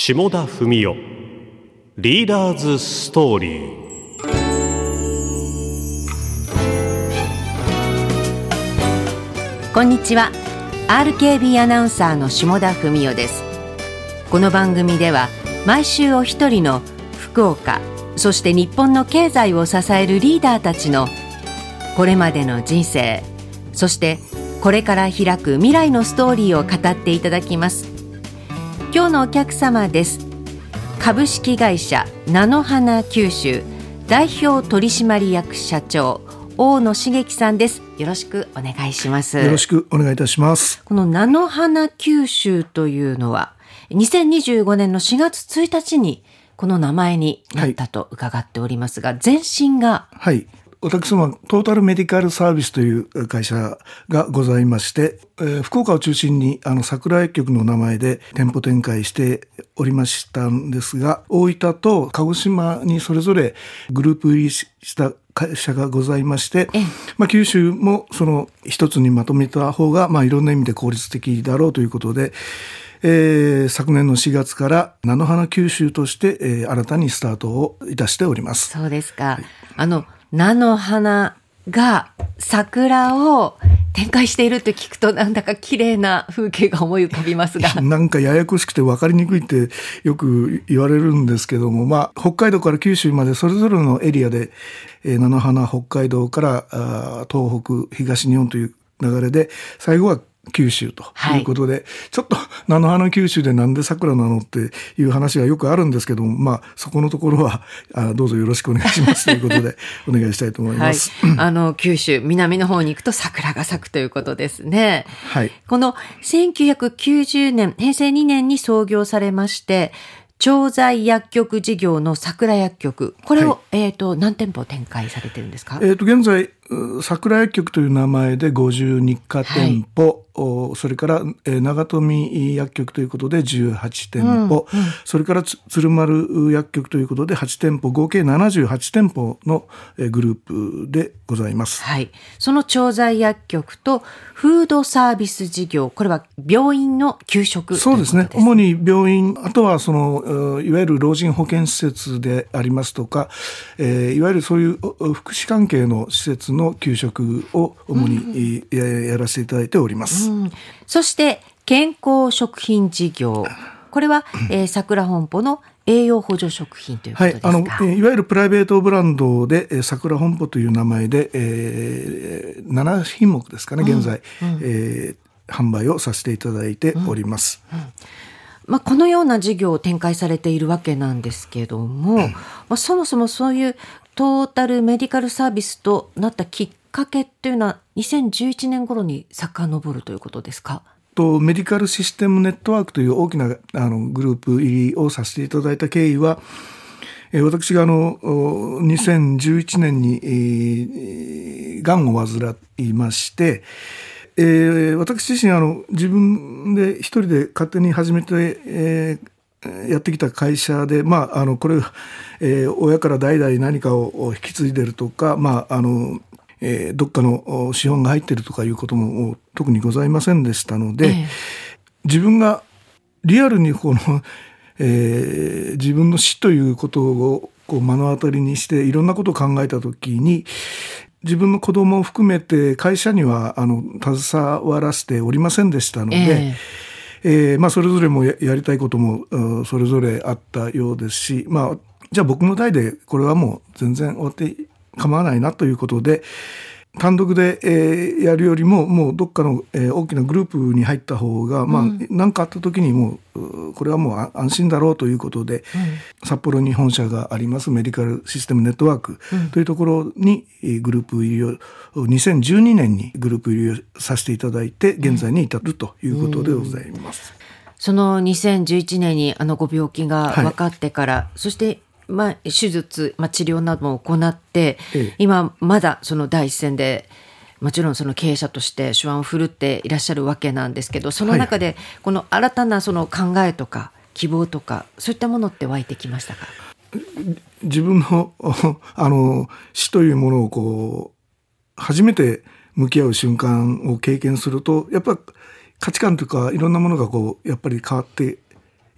下田文雄リーダーズストーリー。 こんにちは。 RKB アナウンサーの下田文雄です。この番組では毎週お一人の福岡、そして日本の経済を支えるリーダーたちのこれまでの人生、そしてこれから開く未来のストーリーを語っていただきます。今日のお客様です。株式会社菜の花九州代表取締役社長、大野茂樹さんです。よろしくお願いします。 よろしくお願いいたします。 この菜の花九州というのは2025年の4月1日にこの名前になったと伺っておりますが、前身が、 はい、私どもトータルメディカルサービスという会社がございまして、福岡を中心に桜薬局の名前で店舗展開しておりましたんですが、大分と鹿児島にそれぞれグループ入りした会社がございまして、九州もその一つにまとめた方が、いろんな意味で効率的だろうということで、昨年の4月から菜の花九州として、新たにスタートをいたしております。 そうですか。菜の花が桜を展開していると聞くと、なんだか綺麗な風景が思い浮かびますが、 なんかややこしくて分かりにくいってよく言われるんですけども、北海道から九州までそれぞれのエリアで、菜の花北海道から東北東日本という流れで、最後は九州ということで、ちょっと菜の花九州でなんで桜なのっていう話がよくあるんですけども、そこのところはどうぞよろしくお願いしますということでお願いしたいと思います。 九州南の方に行くと桜が咲くということですね。 はい、 この1990年平成2年に創業されまして、調剤薬局事業の桜薬局、これを、何店舗展開されてるんですか？ 現在桜薬局という名前で52家店舗、それから長富薬局ということで18店舗、それから鶴丸薬局ということで8店舗、合計78店舗のグループでございます。 はい、その調剤薬局とフードサービス事業、これは病院の給食ということです。 そうですね。主に病院、あとはいわゆる老人保健施設でありますとか、いわゆるそういう福祉関係の施設の給食を主にやらせていただいております。 そして健康食品事業、これは、桜本舗の栄養補助食品ということですか？ いわゆるプライベートブランドで桜本舗という名前で、7品目ですかね、現在、販売をさせていただいております。 このような事業を展開されているわけなんですけども、そもそもそういうトータルメディカルサービスとなったきっかけっていうのは2011年頃に遡るということですか？ メディカルシステムネットワークという大きなグループ入りをさせていただいた経緯は、私が2011年にがんを患いまして、私自身自分で一人で勝手に始めて、やってきた会社で、これ、親から代々何かを引き継いでるとか、どっかの資本が入ってるとかいうことも特にございませんでしたので、自分がリアルに自分の死ということを目の当たりにしていろんなことを考えたときに、自分の子供を含めて会社には携わらせておりませんでしたので、それぞれも やりたいこともそれぞれあったようですし、じゃあ僕の代でこれはもう全然終わって構わないなということで、単独でやるよりももうどっかの大きなグループに入った方が何かあった時にもうこれはもう安心だろうということで、札幌に本社がありますメディカルシステムネットワークというところにグループ入りを2012年にグループ入りをさせていただいて、現在に至るということでございます。 その2011年にご病気が分かってから、そして手術、治療なども行って、今まだその第一線でもちろんその経営者として手腕を振るっていらっしゃるわけなんですけど、その中でこの新たなその考えとか希望とかそういったものって湧いてきましたか？ 自分の死というものを初めて向き合う瞬間を経験すると、やっぱり価値観というかいろんなものがやっぱり変わっていっ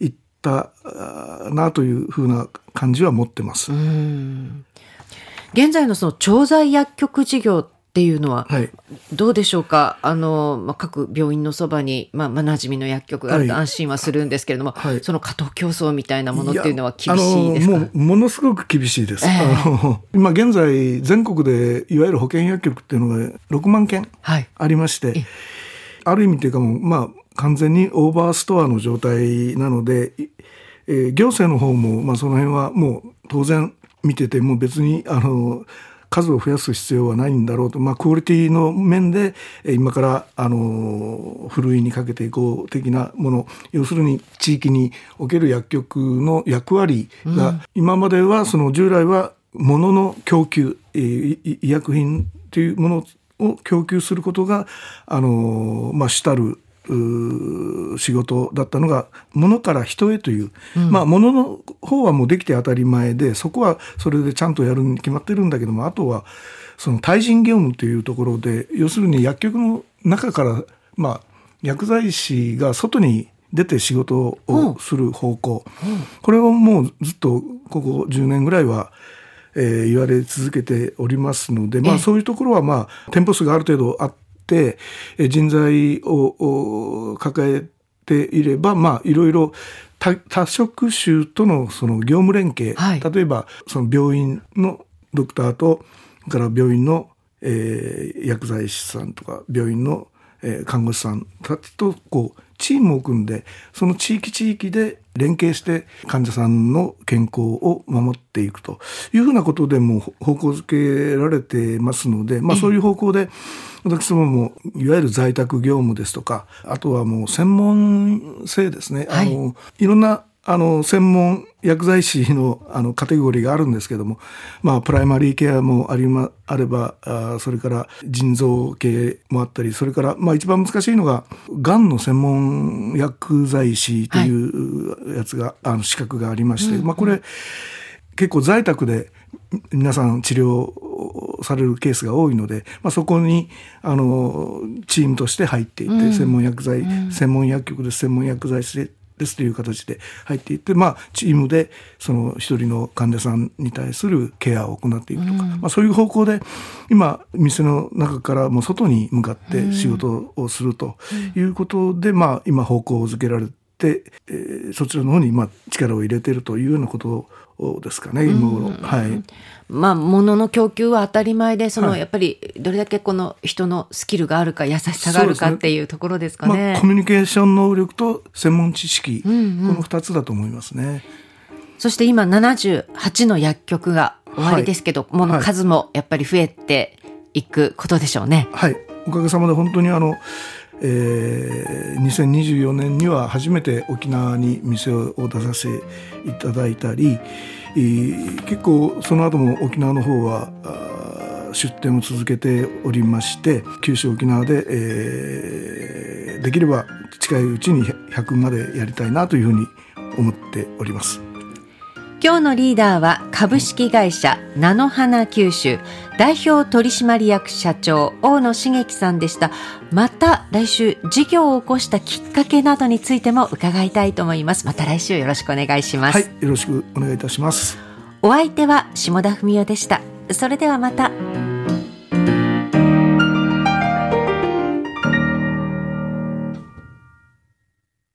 ったなというふうな感じは持ってます。 現在のその調剤薬局事業っていうのはどうでしょうか。各病院のそばに、馴染みの薬局があると安心はするんですけれども、その過当競争みたいなものっていうのは厳しいですか？ ものすごく厳しいです。今現在全国でいわゆる保険薬局っていうのが6万件ありまして、ある意味というか完全にオーバーストアの状態なので、行政の方も、その辺はもう当然見てて、もう別に数を増やす必要はないんだろうと、クオリティの面で今からふるいにかけていこう的なもの、要するに地域における薬局の役割が、今までは従来は物の供給、医薬品というものを供給することが主たる仕事だったのが、物から人へという、物の方はもうできて当たり前で、そこはそれでちゃんとやるに決まってるんだけども、あとはその対人業務というところで、要するに薬局の中から、薬剤師が外に出て仕事をする方向、これをもうずっとここ10年ぐらいは言われ続けておりますので、そういうところは店舗数がある程度あって、人材を抱えていれば、いろいろ多職種とのその業務連携、例えばその病院のドクターとから病院の、薬剤師さんとか病院の、看護師さんたちとチームを組んで、その地域で連携して患者さんの健康を守っていくというふうなことでも方向づけられてますので、そういう方向で私どももいわゆる在宅業務ですとか、あとはもう専門性ですね、いろんな専門薬剤師のカテゴリーがあるんですけども、プライマリーケアもあれば、それから腎臓系もあったり、それから一番難しいのががんの専門薬剤師というやつが、資格がありまして、これ結構在宅で皆さん治療されるケースが多いので、そこにチームとして入っていって、専門薬局で専門薬剤師ですという形で入っていって、チームでその一人の患者さんに対するケアを行っていくとか、そういう方向で今店の中からも外に向かって仕事をするということで、今方向づけられて、そちらの方に力を入れているというようなことですかね、今頃。 物の供給は当たり前で、やっぱりどれだけこの人のスキルがあるか、優しさがあるかっていうところですかね。 コミュニケーション能力と専門知識、この2つだと思いますね。 そして今78の薬局が終わりですけど、もの数もやっぱり増えていくことでしょうね。 おかげさまで本当に2024年には初めて沖縄に店を出させていただいたり、結構その後も沖縄の方は出店を続けておりまして、九州沖縄で、できれば近いうちに100までやりたいなというふうに思っております。 今日のリーダーは株式会社菜の花九州代表取締役社長大野茂樹さんでした。また来週事業を起こしたきっかけなどについても伺いたいと思います。また来週よろしくお願いします。 よろしくお願いいたします。 お相手は下田文代でした。それではまた。